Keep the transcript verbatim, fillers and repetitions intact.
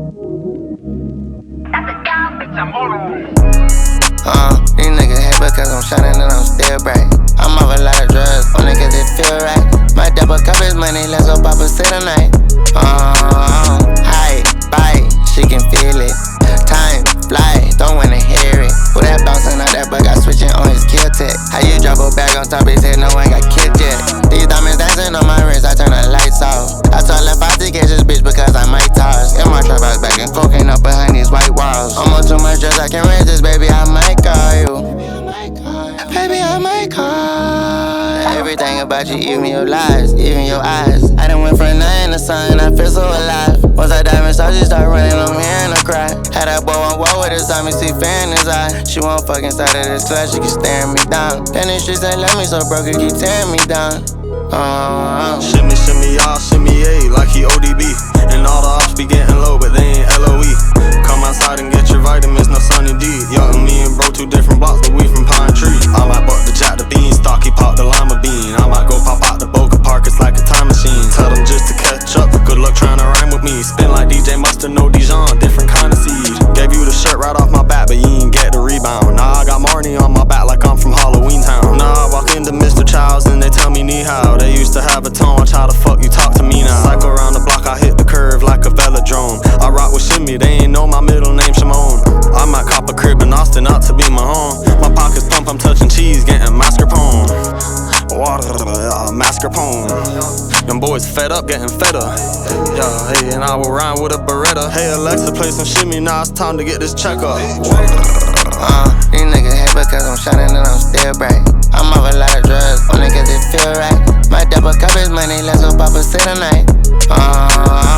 Uh, these niggas hate because I'm shining and I'm still bright. I'm off a lot of drugs, only cause it feel right. My double cup is money, let's go pop a sit tonight. Uh, high, bite, she can feel it. Time, fly, don't wanna hear it. With that bouncing out that bug, I switching on his kill tech. How you drop a bag on top of his head, no one got killed yet. These diamonds dancing on my wrist, I turn the lights off. I told left out to catch this bitch because I might toss. In my trap house back and cocaine up behind these white walls. I'm on too much drugs, I can't raise this, baby, I might call you. Baby, I might call. Everything about you, even your lies, even your eyes. I done went from nothing to something, I feel so alive. Once I dive in, so she start running, I'm hearing her cry. Had that boy on wall with his eye, me see fear in his eye. She won't fuck inside of this class, she keep staring me down. Then the streets ain't let me, so broke, it keep tearing me down. Uh, shimmy, shimmy, y'all, shimmy, A, like he O D B. And all the ops be getting low, but they ain't L O E. Come outside and get your vitamins, no sunny D. Y'all and me and bro, two different blocks, but we from Pine Tree. I might buck the jack, the beanstalk, he pop the lima bean. I might go pop out the Boca Park, it's like a time machine. Tell them just to catch up, good luck trying to rhyme with me. Spin like D J Mustard, no Dijon, different kind of seed. Gave you the shirt right off my back, but you ain't get the rebound. Nah, I got Marnie on my back like I'm from Halloween Town. Nah, I walk into Mister Childs and they tell me ni hao. They used to have a tone, watch how the fuck you talk to me now. Cycle around the block, I hit the curve like a velodrome. I rock with Shimmy, they ain't know my middle name Shimon. I might cop a crib in Austin, out to be my home. My pockets pump, I'm touching cheese, getting mascarpone. Water, uh, mascarpone. Them boys fed up, getting fed up. Yeah, hey, and I will rhyme with a Beretta. Hey Alexa, play some shimmy, now it's time to get this check up. Uh, these niggas hate because I'm shining and I'm still bright. I'm off a lot of drugs, only cause it feel right. My double cup is money, let's go pop a sit tonight. Uh,